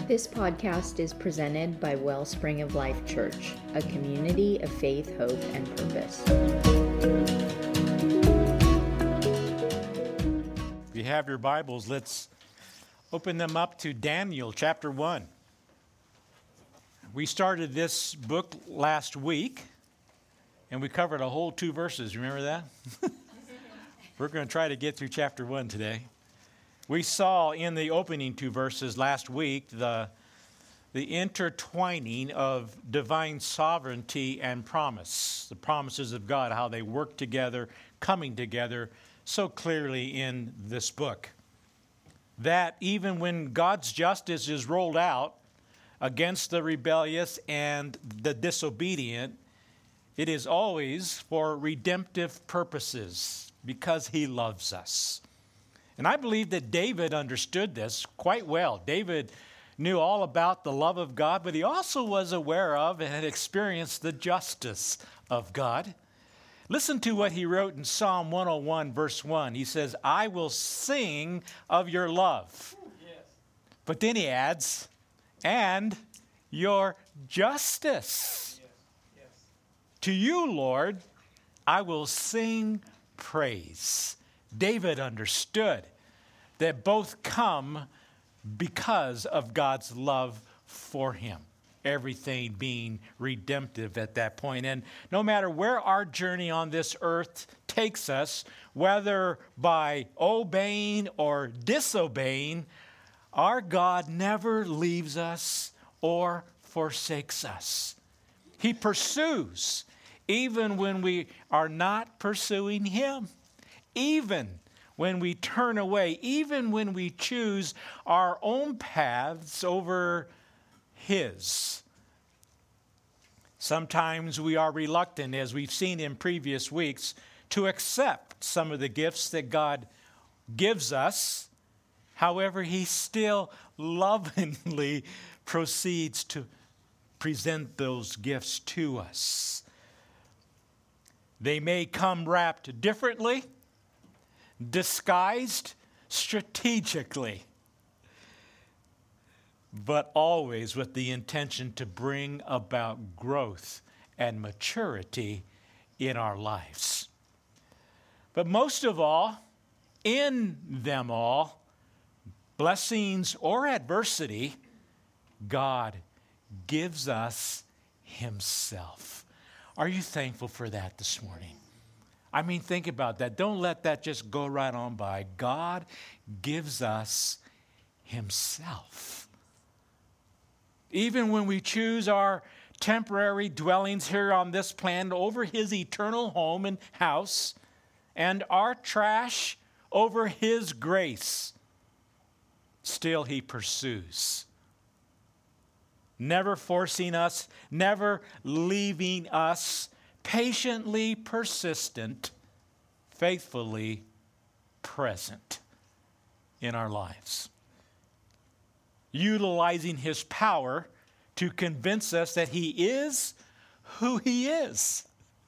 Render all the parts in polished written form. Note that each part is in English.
This podcast is presented by Wellspring of Life Church, a community of faith, hope, and purpose. If you have your Bibles, let's open them up to Daniel chapter 1. We started this book last week, and we covered a whole 2 verses. Remember that? We're going to try to get through chapter 1 today. We saw in the opening 2 verses last week the intertwining of divine sovereignty and promise, the promises of God, how they work together, coming together so clearly in this book. That even when God's justice is rolled out against the rebellious and the disobedient, it is always for redemptive purposes because He loves us. And I believe that David understood this quite well. David knew all about the love of God, but he also was aware of and had experienced the justice of God. Listen to what he wrote in Psalm 101, verse 1. He says, I will sing of your love. Yes. But then he adds, and your justice. Yes. Yes. To you, Lord, I will sing praise. David understood that both come because of God's love for him, everything being redemptive at that point. And no matter where our journey on this earth takes us, whether by obeying or disobeying, our God never leaves us or forsakes us. He pursues even when we are not pursuing Him. Even when we turn away, even when we choose our own paths over His. Sometimes we are reluctant, as we've seen in previous weeks, to accept some of the gifts that God gives us. However, He still lovingly proceeds to present those gifts to us. They may come wrapped differently, disguised strategically, but always with the intention to bring about growth and maturity in our lives. But most of all, in them all, blessings or adversity, God gives us Himself. Are you thankful for that this morning? I mean, think about that. Don't let that just go right on by. God gives us Himself. Even when we choose our temporary dwellings here on this planet over His eternal home and house, and our trash over His grace, still He pursues. Never forcing us, never leaving us, patiently persistent, faithfully present in our lives. Utilizing His power to convince us that He is who He is.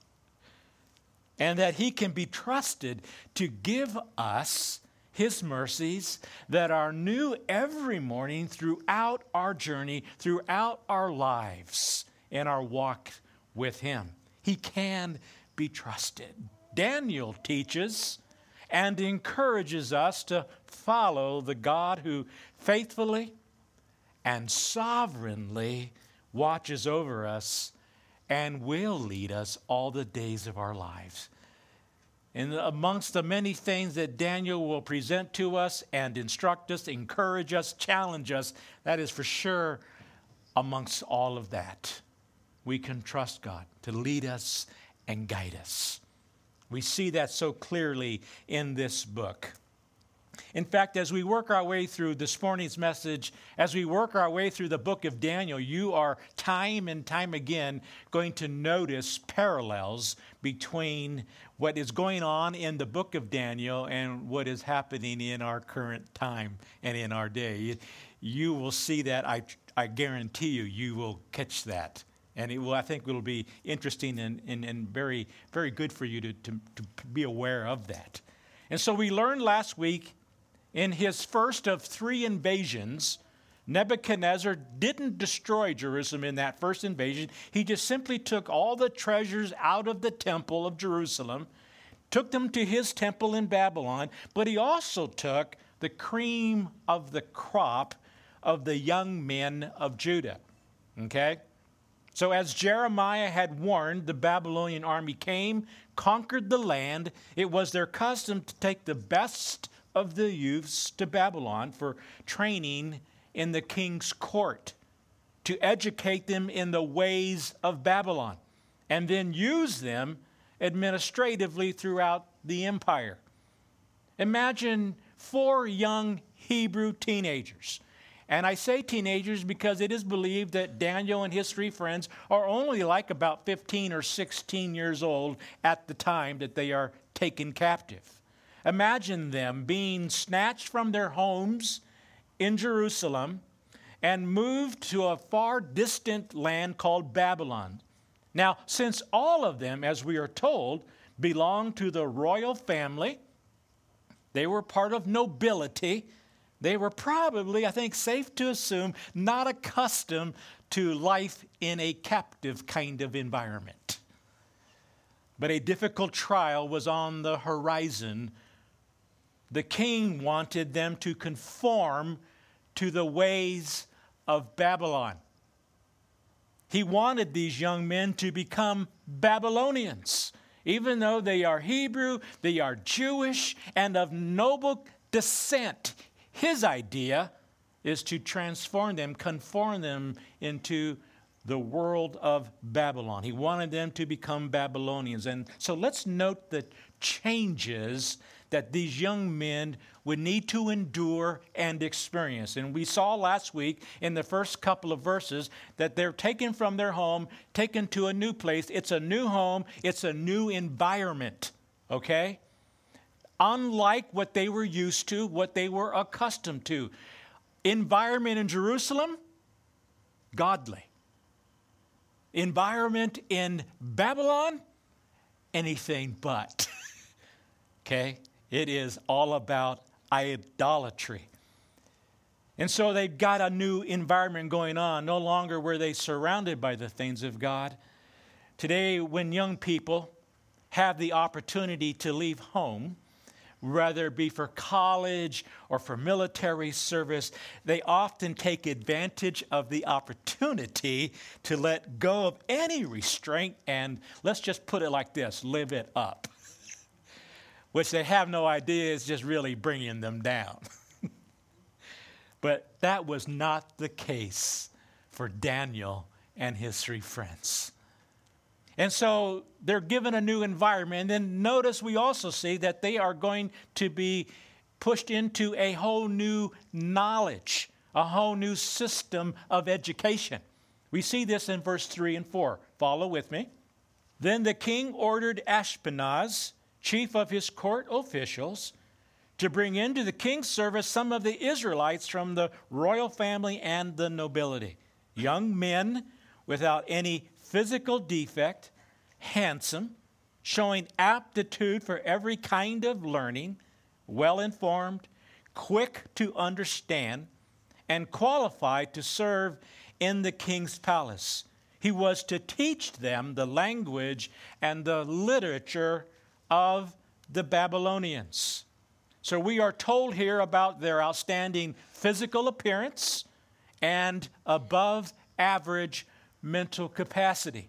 And that He can be trusted to give us His mercies that are new every morning throughout our journey, throughout our lives, in our walk with Him. He can be trusted. Daniel teaches and encourages us to follow the God who faithfully and sovereignly watches over us and will lead us all the days of our lives. And amongst the many things that Daniel will present to us and instruct us, encourage us, challenge us, that is for sure amongst all of that. We can trust God to lead us and guide us. We see that so clearly in this book. In fact, as we work our way through this morning's message, as we work our way through the book of Daniel, you are time and time again going to notice parallels between what is going on in the book of Daniel and what is happening in our current time and in our day. You will see that. I guarantee you will catch that. And I think it will be interesting and very, very good for you to be aware of that. And so we learned last week in his first of 3 invasions Nebuchadnezzar didn't destroy Jerusalem in that first invasion. He just simply took all the treasures out of the temple of Jerusalem, took them to his temple in Babylon, but he also took the cream of the crop of the young men of Judah. Okay? So as Jeremiah had warned, the Babylonian army came, conquered the land. It was their custom to take the best of the youths to Babylon for training in the king's court, to educate them in the ways of Babylon, and then use them administratively throughout the empire. Imagine 4 young Hebrew teenagers. And I say teenagers because it is believed that Daniel and his 3 friends are only like about 15 or 16 years old at the time that they are taken captive. Imagine them being snatched from their homes in Jerusalem and moved to a far distant land called Babylon. Now, since all of them, as we are told, belonged to the royal family, they were part of nobility, they were probably, I think, safe to assume, not accustomed to life in a captive kind of environment. But a difficult trial was on the horizon. The king wanted them to conform to the ways of Babylon. He wanted these young men to become Babylonians. Even though they are Hebrew, they are Jewish, and of noble descent. His idea is to transform them, conform them into the world of Babylon. He wanted them to become Babylonians. And so let's note the changes that these young men would need to endure and experience. And we saw last week in the first couple of verses that they're taken from their home, taken to a new place. It's a new home. It's a new environment, okay? Unlike what they were used to, what they were accustomed to. Environment in Jerusalem, godly. Environment in Babylon, anything but. Okay? It is all about idolatry. And so they've got a new environment going on. No longer were they surrounded by the things of God. Today, when young people have the opportunity to leave home, whether it be for college or for military service, they often take advantage of the opportunity to let go of any restraint and, let's just put it like this, live it up. Which they have no idea is just really bringing them down. But that was not the case for Daniel and his 3 friends. And so they're given a new environment. And then notice we also see that they are going to be pushed into a whole new knowledge, a whole new system of education. We see this in verse 3 and 4. Follow with me. Then the king ordered Ashpenaz, chief of his court officials, to bring into the king's service some of the Israelites from the royal family and the nobility. Young men without any physical defect, handsome, showing aptitude for every kind of learning, well-informed, quick to understand, and qualified to serve in the king's palace. He was to teach them the language and the literature of the Babylonians. So we are told here about their outstanding physical appearance and above average mental capacity.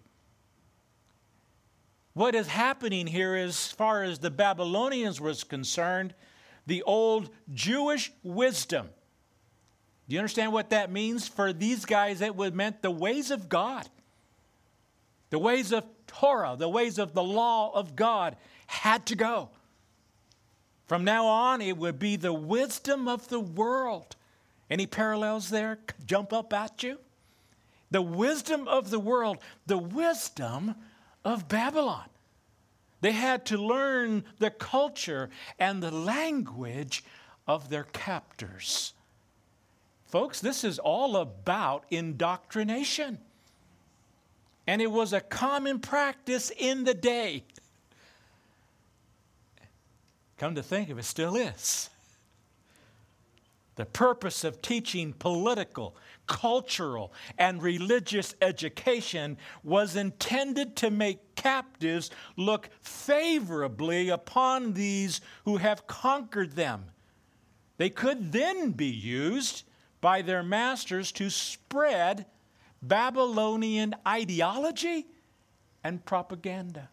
What is happening here is, as far as the Babylonians was concerned, the old Jewish wisdom. Do you understand what that means? For these guys, it would meant the ways of God. The ways of Torah, the ways of the law of God had to go. From now on, it would be the wisdom of the world. Any parallels there jump up at you? The wisdom of the world, the wisdom of Babylon. They had to learn the culture and the language of their captors. Folks, this is all about indoctrination. And it was a common practice in the day. Come to think of it, still is. The purpose of teaching political, cultural, and religious education was intended to make captives look favorably upon these who have conquered them. They could then be used by their masters to spread Babylonian ideology and propaganda.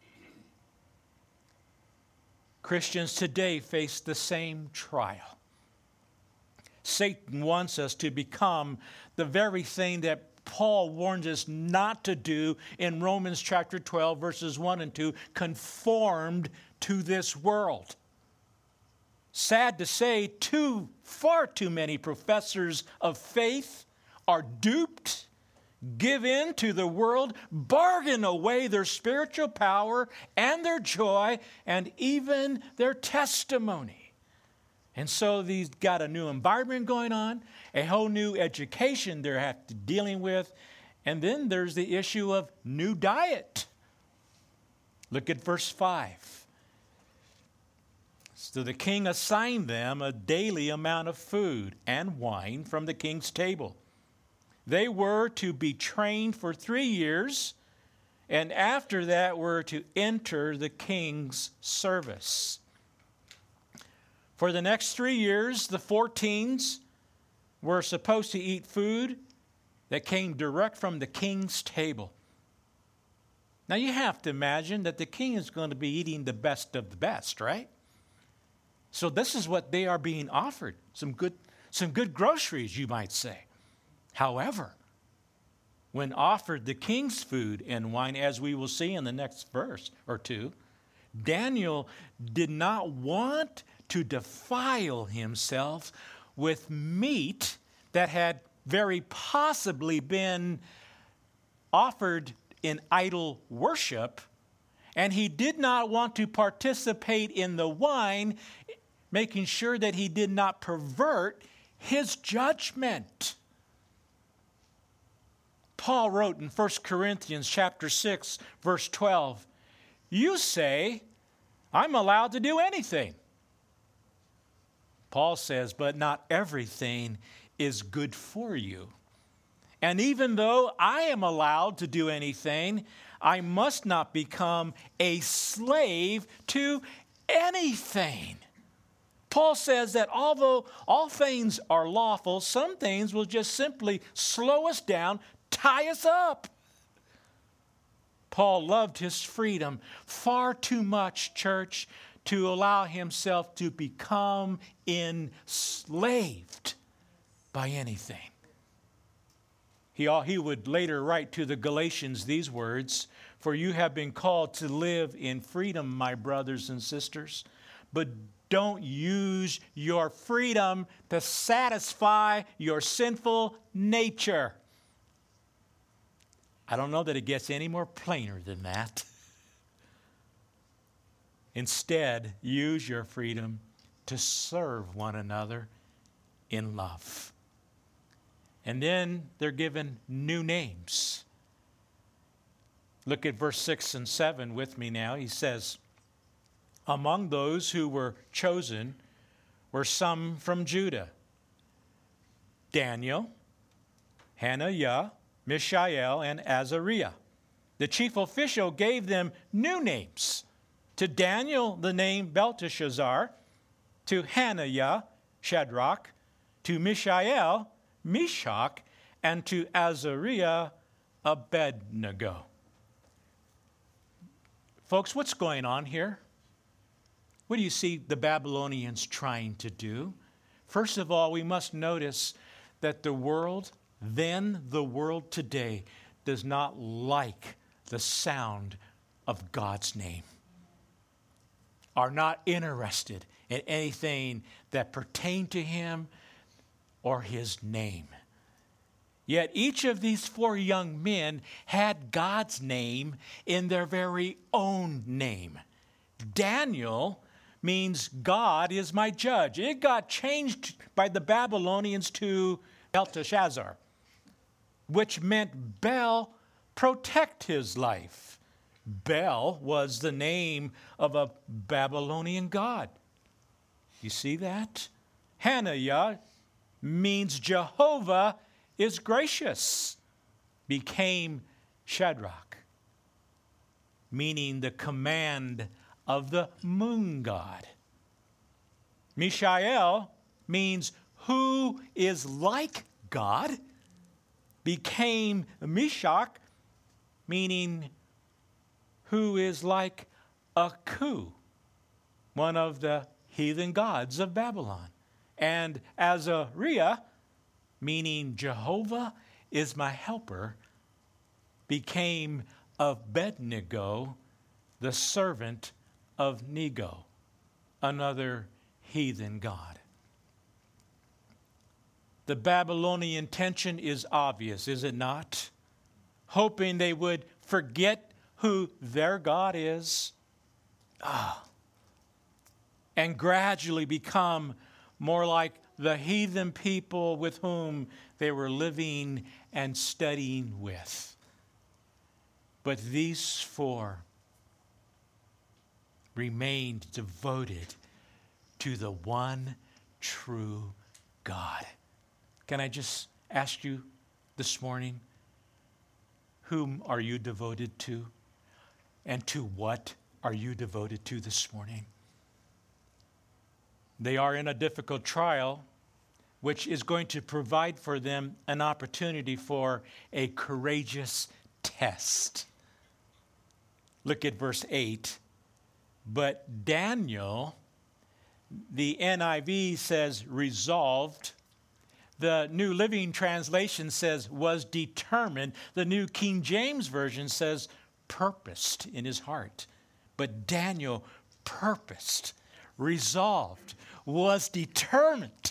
Christians today face the same trial. Satan wants us to become the very thing that Paul warns us not to do in Romans chapter 12, verses 1 and 2, conformed to this world. Sad to say, far too many professors of faith are duped, give in to the world, bargain away their spiritual power and their joy and even their testimony. And so these got a new environment going on, a whole new education they're dealing with, and then there's the issue of new diet. Look at verse 5. So the king assigned them a daily amount of food and wine from the king's table. They were to be trained for 3 years, and after that were to enter the king's service. For the next 3 years, the 14s were supposed to eat food that came direct from the king's table. Now you have to imagine that the king is going to be eating the best of the best, right? So this is what they are being offered. Some good groceries, you might say. However, when offered the king's food and wine, as we will see in the next verse or two, Daniel did not want to defile himself with meat that had very possibly been offered in idol worship, and he did not want to participate in the wine, making sure that he did not pervert his judgment. Paul wrote in 1 Corinthians chapter 6, verse 12, "You say, I'm allowed to do anything." Paul says, but not everything is good for you. And even though I am allowed to do anything, I must not become a slave to anything. Paul says that although all things are lawful, some things will just simply slow us down, tie us up. Paul loved his freedom far too much, church, to allow himself to become enslaved by anything. He would later write to the Galatians these words, "For you have been called to live in freedom, my brothers and sisters, but don't use your freedom to satisfy your sinful nature." I don't know that it gets any more plainer than that. Instead, use your freedom to serve one another in love. And then they're given new names. Look at verse 6 and 7 with me now. He says, "Among those who were chosen were some from Judah: Daniel, Hananiah, Mishael, and Azariah. The chief official gave them new names. To Daniel, the name Belteshazzar; to Hananiah, Shadrach; to Mishael, Meshach; and to Azariah, Abednego." Folks, what's going on here? What do you see the Babylonians trying to do? First of all, we must notice that the world today does not like the sound of God's name, are not interested in anything that pertained to him or his name. Yet each of these 4 young men had God's name in their very own name. Daniel means God is my judge. It got changed by the Babylonians to Belteshazzar, which meant Bel, protect his life. Bel was the name of a Babylonian god. You see that? Hananiah means Jehovah is gracious, became Shadrach, meaning the command of the moon god. Mishael means who is like God, became Meshach, meaning who is like Aku, one of the heathen gods of Babylon. And Azariah, meaning Jehovah is my helper, became Abednego, the servant of Nego, another heathen god. The Babylonian tension is obvious, is it not? Hoping they would forget who their God is, and gradually become more like the heathen people with whom they were living and studying with. But these four remained devoted to the one true God. Can I just ask you this morning, whom are you devoted to? And to what are you devoted to this morning? They are in a difficult trial, which is going to provide for them an opportunity for a courageous test. Look at verse 8. But Daniel, the NIV says resolved. The New Living Translation says was determined. The New King James Version says purposed in his heart. But Daniel purposed, resolved, was determined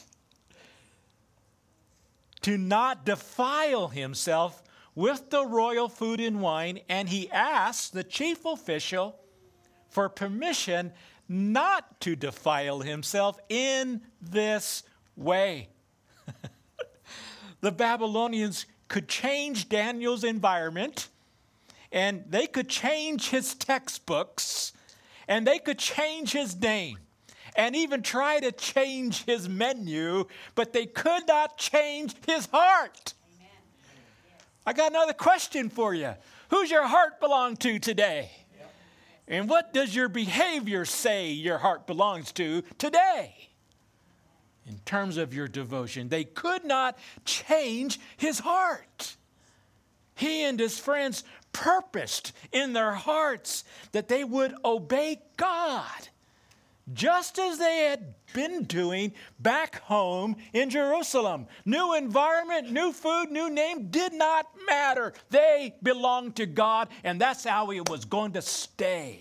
to not defile himself with the royal food and wine, and he asked the chief official for permission not to defile himself in this way. The Babylonians could change Daniel's environment, and they could change his textbooks, and they could change his name, and even try to change his menu, but they could not change his heart. Amen. I got another question for you. Who's your heart belong to today? Yep. And what does your behavior say your heart belongs to today? In terms of your devotion, they could not change his heart. He and his friends purposed in their hearts that they would obey God, just as they had been doing back home in Jerusalem. New environment, new food, new name did not matter. They belonged to God, and that's how it was going to stay.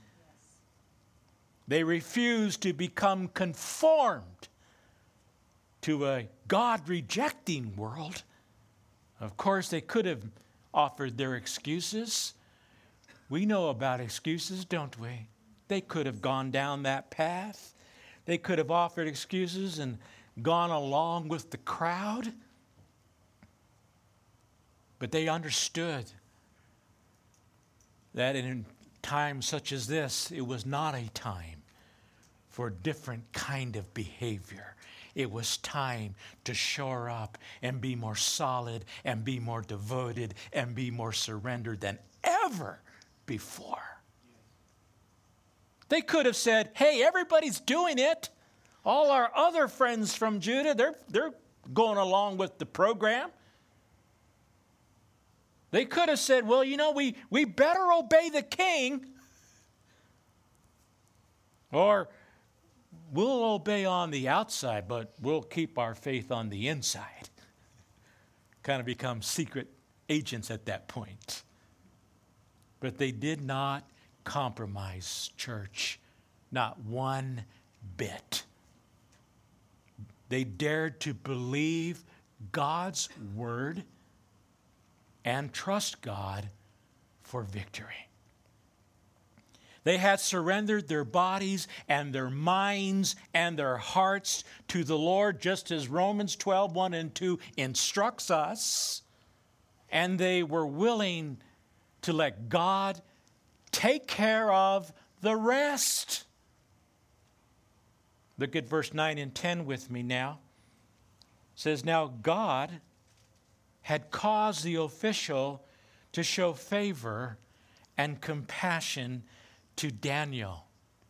They refused to become conformed to a God-rejecting world. Of course, they could have offered their excuses. We know about excuses, don't we? They could have gone down that path. They could have offered excuses and gone along with the crowd. But they understood that in times such as this, it was not a time for a different kind of behavior. It was time to shore up and be more solid and be more devoted and be more surrendered than ever before. They could have said, hey, everybody's doing it. All our other friends from Judah, they're going along with the program. They could have said, well, we better obey the king, or we'll obey on the outside, but we'll keep our faith on the inside. Kind of become secret agents at that point. But they did not compromise, church, not one bit. They dared to believe God's word and trust God for victory. They had surrendered their bodies and their minds and their hearts to the Lord, just as Romans 12:1 and 2 instructs us. And they were willing to let God take care of the rest. Look at verse 9 and 10 with me now. It says, now God had caused the official to show favor and compassion to Daniel.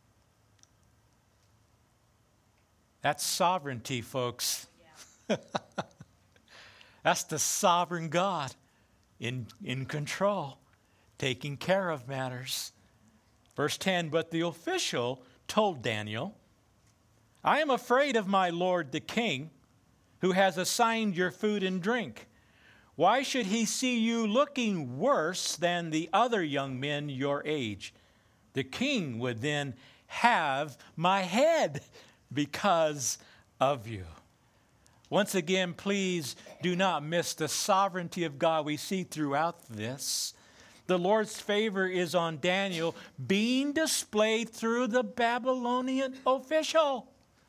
That's sovereignty, folks. Yeah. That's the sovereign God in control, taking care of matters. Verse 10, but the official told Daniel, I am afraid of my lord the king, who has assigned your food and drink. Why should he see you looking worse than the other young men your age? The king would then have my head because of you. Once again, please do not miss the sovereignty of God we see throughout this. The Lord's favor is on Daniel being displayed through the Babylonian official.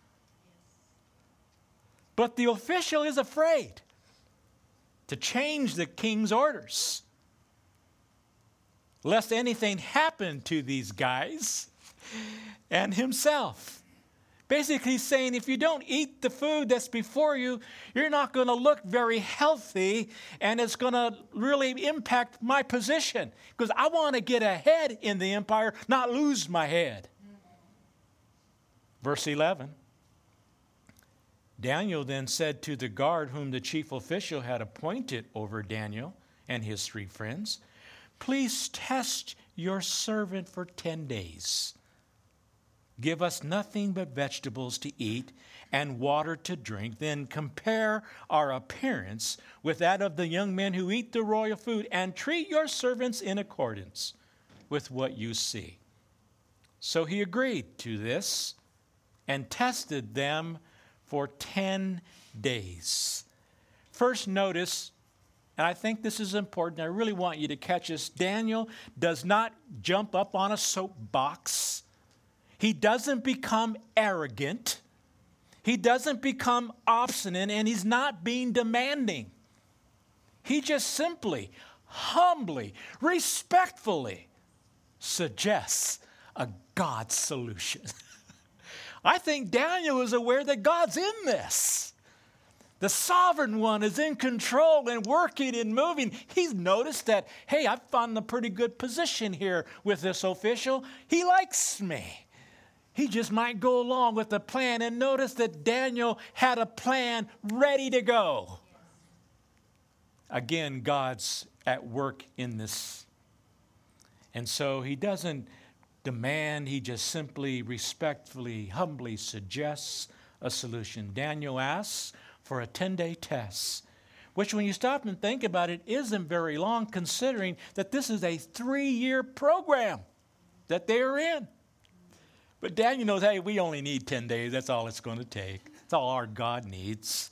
But the official is afraid to change the king's orders, lest anything happen to these guys and himself. Basically saying, if you don't eat the food that's before you, you're not going to look very healthy, and it's going to really impact my position, because I want to get ahead in the empire, not lose my head. Verse 11, Daniel then said to the guard whom the chief official had appointed over Daniel and his 3 friends, please test your servant for 10 days. Give us nothing but vegetables to eat and water to drink. Then compare our appearance with that of the young men who eat the royal food, and treat your servants in accordance with what you see. So he agreed to this and tested them for 10 days. First, notice, and I think this is important, I really want you to catch this, Daniel does not jump up on a soapbox. He doesn't become arrogant. He doesn't become obstinate, and he's not being demanding. He just simply, humbly, respectfully suggests a God solution. I think Daniel is aware that God's in this. The sovereign one is in control and working and moving. He's noticed that, hey, I've found a pretty good position here with this official. He likes me. He just might go along with the plan. And notice that Daniel had a plan ready to go. Again, God's at work in this. And so he doesn't demand, he just simply, respectfully, humbly suggests a solution. Daniel asks for a 10-day test, which when you stop and think about it, isn't very long, considering that this is a 3-year program that they are in. But Daniel knows, hey, we only need 10 days. That's all it's going to take. That's all our God needs.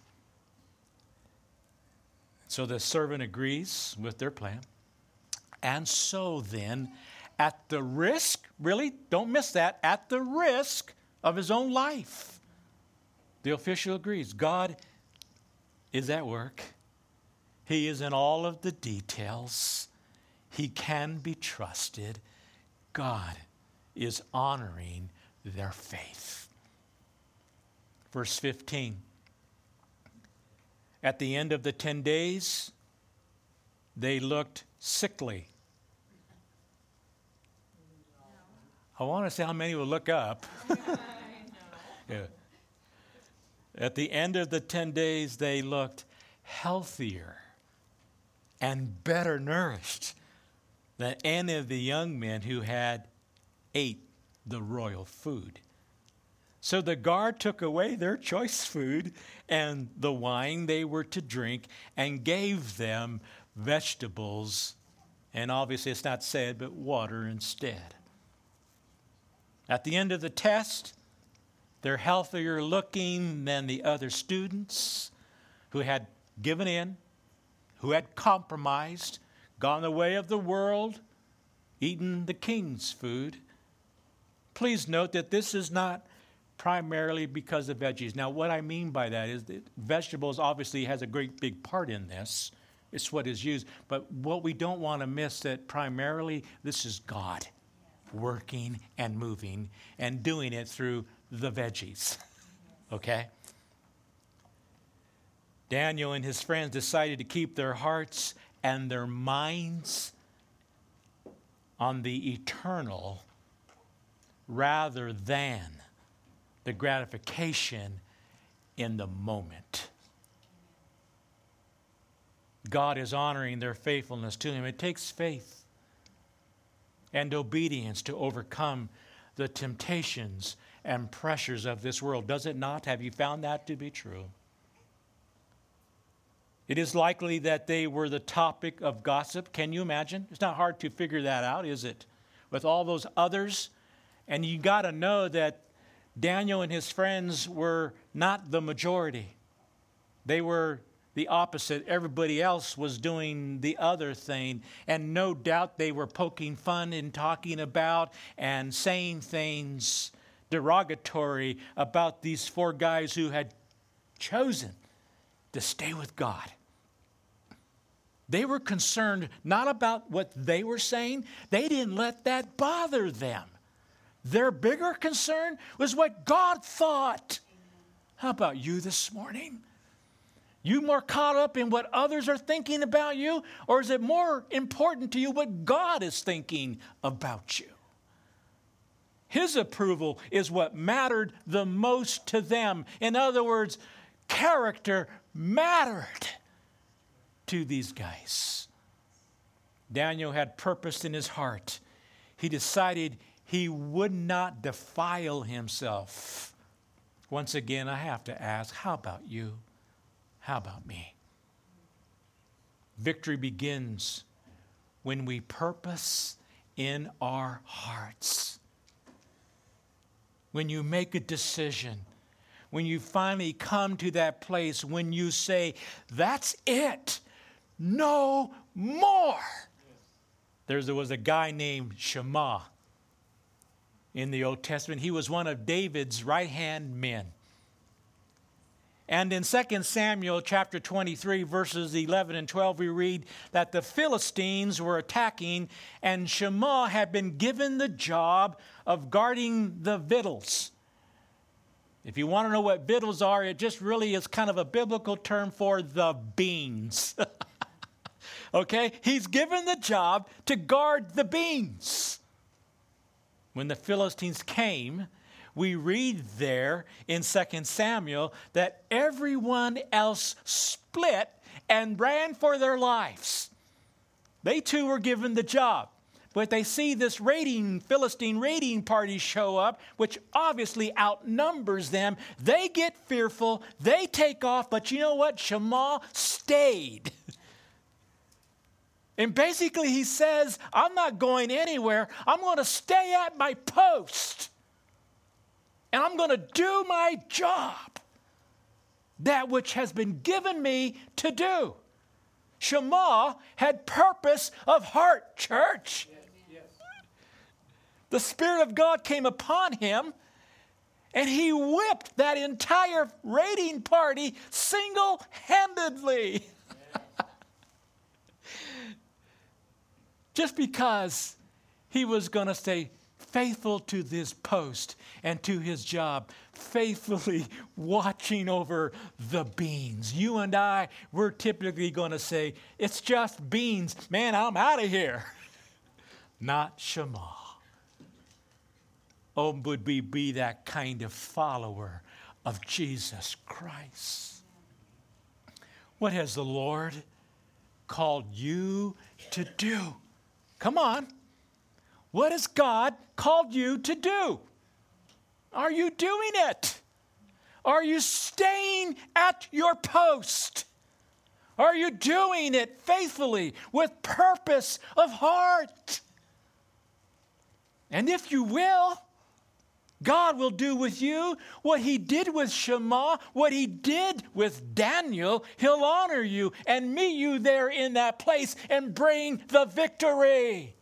So the servant agrees with their plan. And so then, at the risk, really, don't miss that, at the risk of his own life, the official agrees. God is at work. He is in all of the details. He can be trusted. God is honoring their faith. Verse 15. At the end of the 10 days, they looked sickly. I want to see how many will look up. Yeah. At the end of the 10 days, they looked healthier and better nourished than any of the young men who had ate the royal food. So the guard took away their choice food and the wine they were to drink and gave them vegetables, and obviously it's not said, but water instead. At the end of the test, they're healthier looking than the other students who had given in, who had compromised, gone the way of the world, eaten the king's food. Please note that this is not primarily because of veggies. Now, what I mean by that is that vegetables obviously has a great big part in this. It's what is used. But what we don't want to miss, that primarily this is God working and moving and doing it through the veggies. Okay? Daniel and his friends decided to keep their hearts and their minds on the eternal rather than the gratification in the moment. God is honoring their faithfulness to Him. It takes faith and obedience to overcome the temptations and pressures of this world. Does it not? Have you found that to be true? It is likely that they were the topic of gossip. Can you imagine? It's not hard to figure that out, is it? With all those others. And you got to know that Daniel and his friends were not the majority. They were the opposite. Everybody else was doing the other thing. And no doubt they were poking fun and talking about and saying things derogatory about these four guys who had chosen to stay with God. They were concerned not about what they were saying. They didn't let that bother them. Their bigger concern was what God thought. How about you this morning? You more caught up in what others are thinking about you, or is it more important to you what God is thinking about you? His approval is what mattered the most to them. In other words, character mattered to these guys. Daniel had purpose in his heart. He decided he would not defile himself. Once again, I have to ask, how about you? How about me? Victory begins when we purpose in our hearts. When you make a decision, when you finally come to that place, when you say, that's it, no more. There was a guy named Shammah in the Old Testament. He was one of David's right-hand men. And in 2 Samuel chapter 23, verses 11 and 12, we read that the Philistines were attacking, and Shammah had been given the job of guarding the victuals. If you want to know what victuals are, it just really is kind of a biblical term for the beans. Okay? He's given the job to guard the beans. When the Philistines came, we read there in 2 Samuel that everyone else split and ran for their lives. They too were given the job. But they see this Philistine raiding party show up, which obviously outnumbers them. They get fearful. They take off. But you know what? Shammah stayed. And basically he says, I'm not going anywhere. I'm going to stay at my post. And I'm going to do my job. That which has been given me to do. Shammah had purpose of heart, church. Yes. The Spirit of God came upon him, and he whipped that entire raiding party single-handedly. Just because he was going to stay faithful to this post and to his job, faithfully watching over the beans. You and I, we're typically going to say, it's just beans. Man, I'm out of here. Not Shammah. Oh, would we be that kind of follower of Jesus Christ? What has the Lord called you to do? Come on. What has God called you to do? Are you doing it? Are you staying at your post? Are you doing it faithfully with purpose of heart? And if you will, God will do with you what he did with Shammah, what he did with Daniel. He'll honor you and meet you there in that place and bring the victory.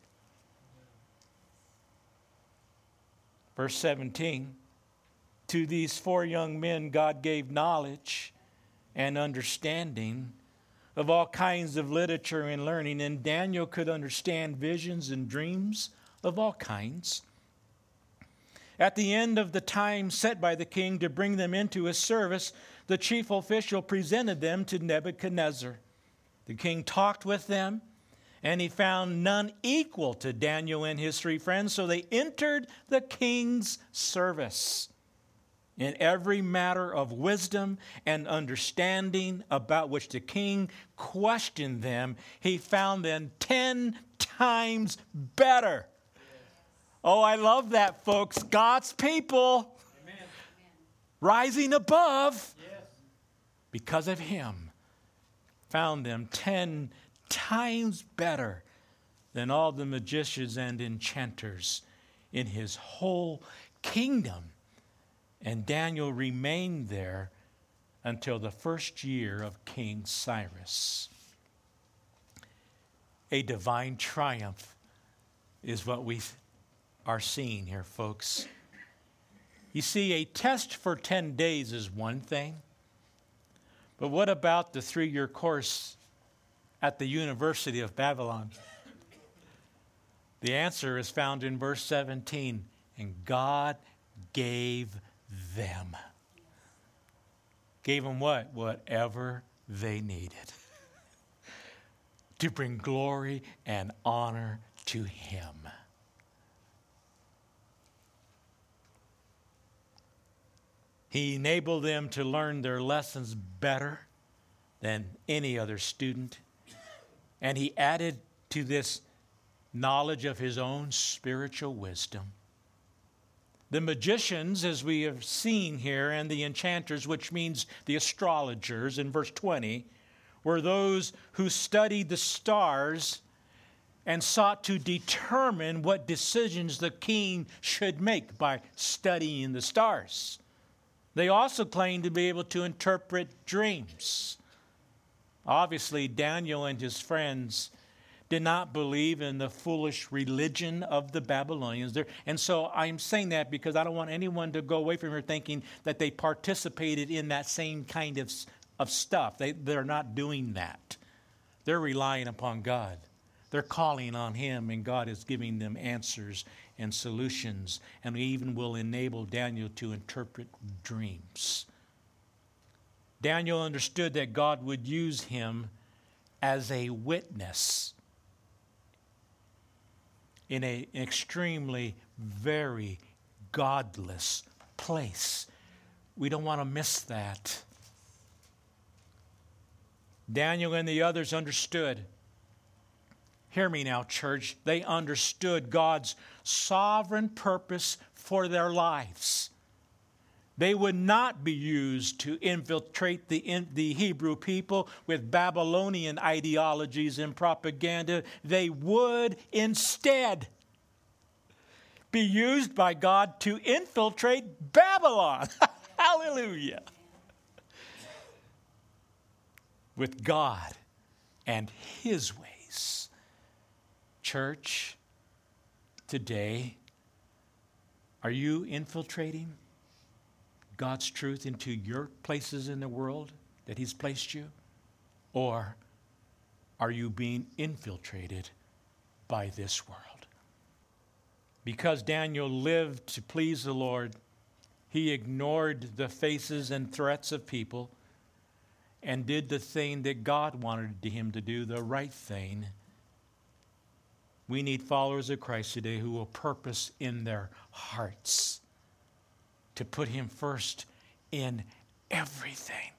Verse 17, to these four young men God gave knowledge and understanding of all kinds of literature and learning, and Daniel could understand visions and dreams of all kinds. At the end of the time set by the king to bring them into his service, the chief official presented them to Nebuchadnezzar. The king talked with them, and he found none equal to Daniel and his three friends, so they entered the king's service. In every matter of wisdom and understanding about which the king questioned them, he found them 10 times better. Oh, I love that, folks. God's people. Amen. Rising above because of him, found them 10 times better than all the magicians and enchanters in his whole kingdom. And Daniel remained there until the first year of King Cyrus. A divine triumph is what we are seeing here, folks. You see, a test for 10 days is one thing, but what about the 3-year course at the University of Babylon? The answer is found in verse 17. And God gave them. Gave them what? Whatever they needed to bring glory and honor to him. He enabled them to learn their lessons better than any other student. And he added to this knowledge of his own spiritual wisdom. The magicians, as we have seen here, and the enchanters, which means the astrologers in verse 20, were those who studied the stars and sought to determine what decisions the king should make by studying the stars. They also claimed to be able to interpret dreams. Obviously, Daniel and his friends did not believe in the foolish religion of the Babylonians. And so I'm saying that because I don't want anyone to go away from here thinking that they participated in that same kind of stuff. They're not doing that. They're relying upon God. They're calling on him, and God is giving them answers and solutions, and even will enable Daniel to interpret dreams. Daniel understood that God would use him as a witness in an extremely, very godless place. We don't want to miss that. Daniel and the others understood. Hear me now, church. They understood God's sovereign purpose for their lives. They would not be used to infiltrate the Hebrew people with Babylonian ideologies and propaganda. They would instead be used by God to infiltrate Babylon. Hallelujah. With God and his ways. Church, today, are you infiltrating God's truth into your places in the world that he's placed you? Or are you being infiltrated by this world? Because Daniel lived to please the Lord, he ignored the faces and threats of people and did the thing that God wanted him to do, the right thing. We need followers of Christ today who will purpose in their hearts to put him first in everything.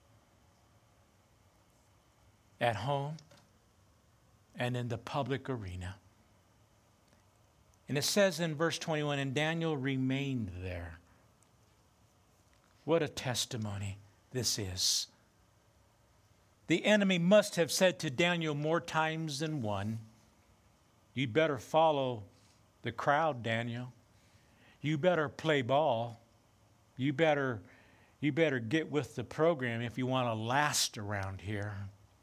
At home and in the public arena. And it says in verse 21, and Daniel remained there. What a testimony this is. The enemy must have said to Daniel more times than one, you better follow the crowd, Daniel. You better play ball. You better get with the program if you want to last around here.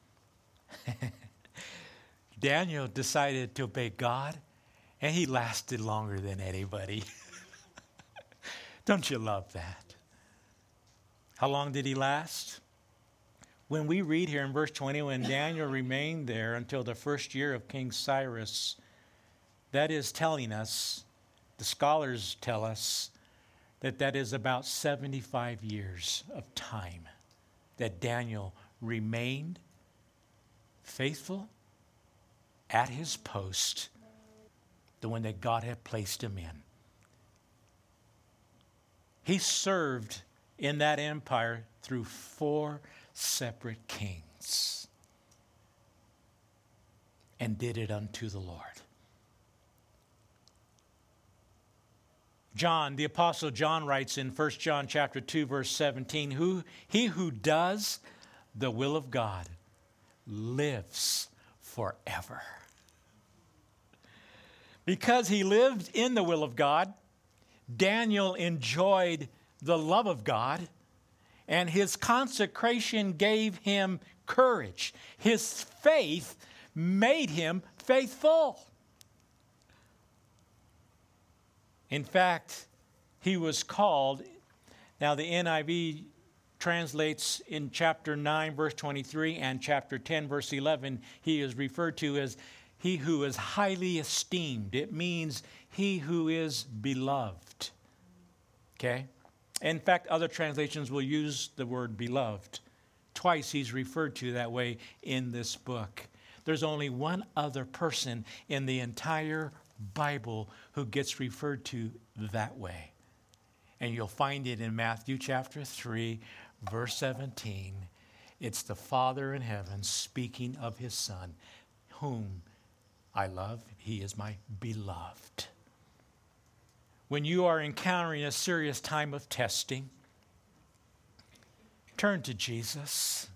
Daniel decided to obey God, and he lasted longer than anybody. Don't you love that? How long did he last? When we read here in verse 20, when Daniel remained there until the first year of King Cyrus, that is telling us, the scholars tell us, that is about 75 years of time that Daniel remained faithful at his post, the one that God had placed him in. He served in that empire through 4 separate kings and did it unto the Lord. John, the Apostle John writes in 1 John chapter 2, verse 17, he who does the will of God lives forever. Because he lived in the will of God, Daniel enjoyed the love of God, and his consecration gave him courage. His faith made him faithful. In fact, he was called, now the NIV translates in chapter 9, verse 23, and chapter 10, verse 11, he is referred to as he who is highly esteemed. It means he who is beloved. Okay? In fact, other translations will use the word beloved. Twice he's referred to that way in this book. There's only one other person in the entire Bible who gets referred to that way. And you'll find it in Matthew chapter 3, verse 17. It's the Father in heaven speaking of his Son, whom I love. He is my beloved. When you are encountering a serious time of testing, turn to Jesus.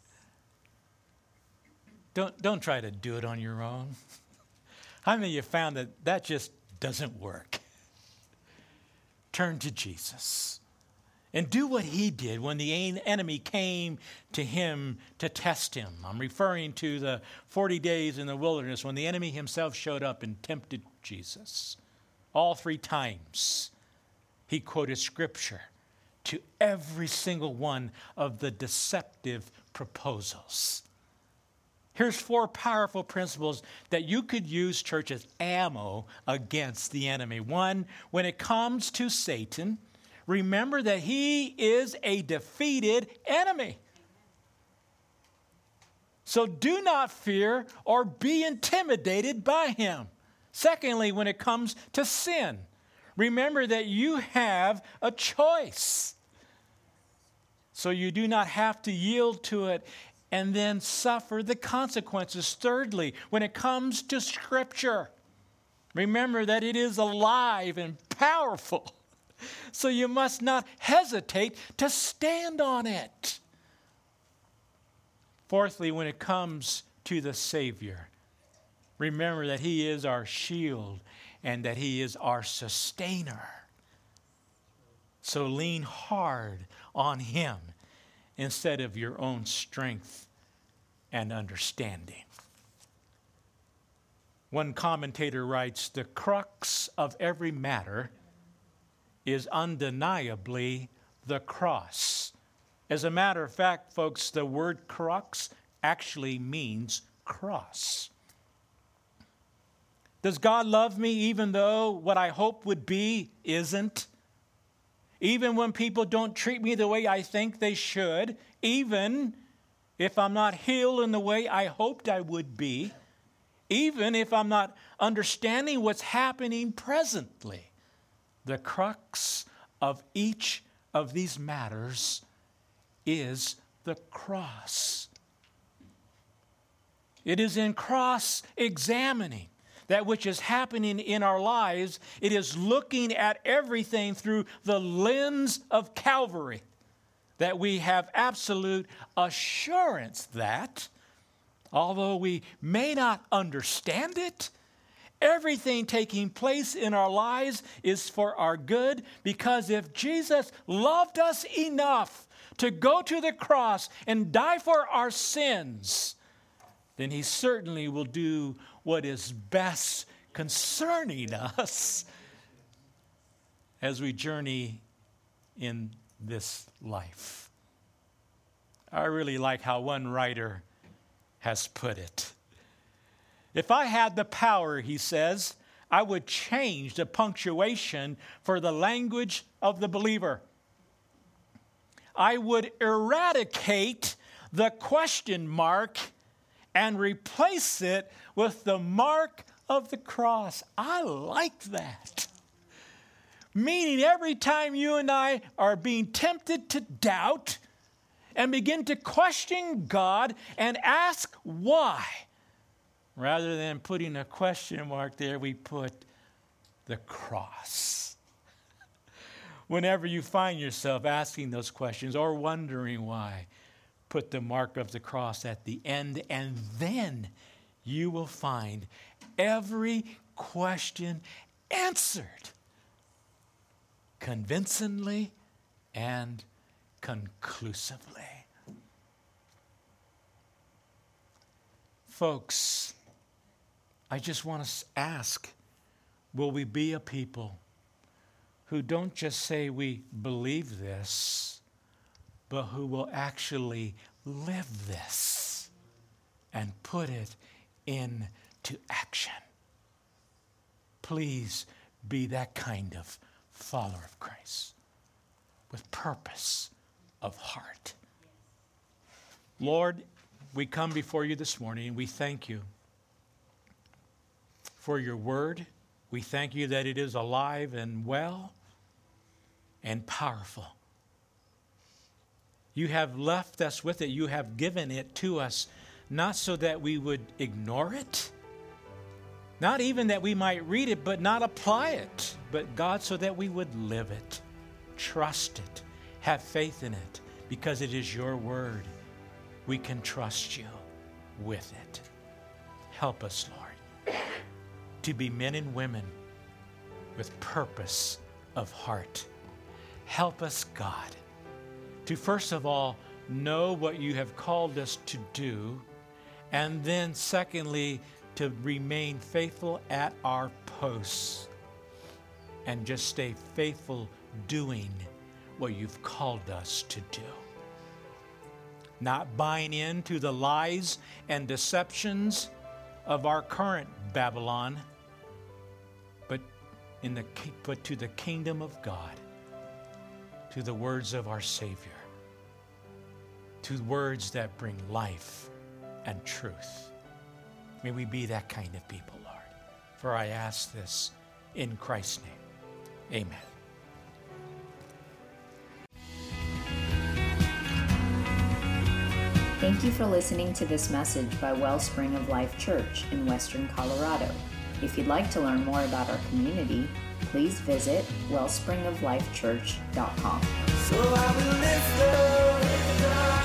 Don't try to do it on your own. How many of you found that just doesn't work? Turn to Jesus and do what he did when the enemy came to him to test him. I'm referring to the 40 days in the wilderness when the enemy himself showed up and tempted Jesus. All 3 times he quoted scripture to every single one of the deceptive proposals. Here's 4 powerful principles that you could use, church, as ammo against the enemy. 1, when it comes to Satan, remember that he is a defeated enemy. So do not fear or be intimidated by him. Secondly, when it comes to sin, remember that you have a choice. So you do not have to yield to it and then suffer the consequences. Thirdly, when it comes to Scripture, remember that it is alive and powerful. So you must not hesitate to stand on it. Fourthly, when it comes to the Savior, remember that he is our shield and that he is our sustainer. So lean hard on him instead of your own strength and understanding. One commentator writes, the crux of every matter is undeniably the cross. As a matter of fact, folks, the word crux actually means cross. Does God love me even though what I hope would be isn't? Even when people don't treat me the way I think they should, even if I'm not healed in the way I hoped I would be, even if I'm not understanding what's happening presently, the crux of each of these matters is the cross. It is in cross-examining that which is happening in our lives. It is looking at everything through the lens of Calvary that we have absolute assurance that, although we may not understand it, everything taking place in our lives is for our good, because if Jesus loved us enough to go to the cross and die for our sins, then he certainly will do what is best concerning us as we journey in this life. I really like how one writer has put it. If I had the power, he says, I would change the punctuation for the language of the believer. I would eradicate the question mark and replace it with the mark of the cross. I like that. Meaning every time you and I are being tempted to doubt and begin to question God and ask why, rather than putting a question mark there, we put the cross. Whenever you find yourself asking those questions or wondering why, put the mark of the cross at the end, and then you will find every question answered convincingly and conclusively. Folks, I just want to ask, will we be a people who don't just say we believe this, but who will actually live this and put it into action? Please be that kind of follower of Christ with purpose of heart. Lord, we come before you this morning and we thank you for your word. We thank you that it is alive and well and powerful. You have left us with it. You have given it to us, not so that we would ignore it, not even that we might read it but not apply it, but God, so that we would live it, trust it, have faith in it, because it is your word. We can trust you with it. Help us, Lord, to be men and women with purpose of heart. Help us, God, to first of all know what you have called us to do, and then secondly, to remain faithful at our posts and just stay faithful doing what you've called us to do. Not buying into the lies and deceptions of our current Babylon, but to the kingdom of God, to the words of our Savior, to words that bring life and truth. May we be that kind of people, Lord. For I ask this in Christ's name. Amen. Thank you for listening to this message by Wellspring of Life Church in Western Colorado. If you'd like to learn more about our community, please visit wellspringoflifechurch.com. So I will lift up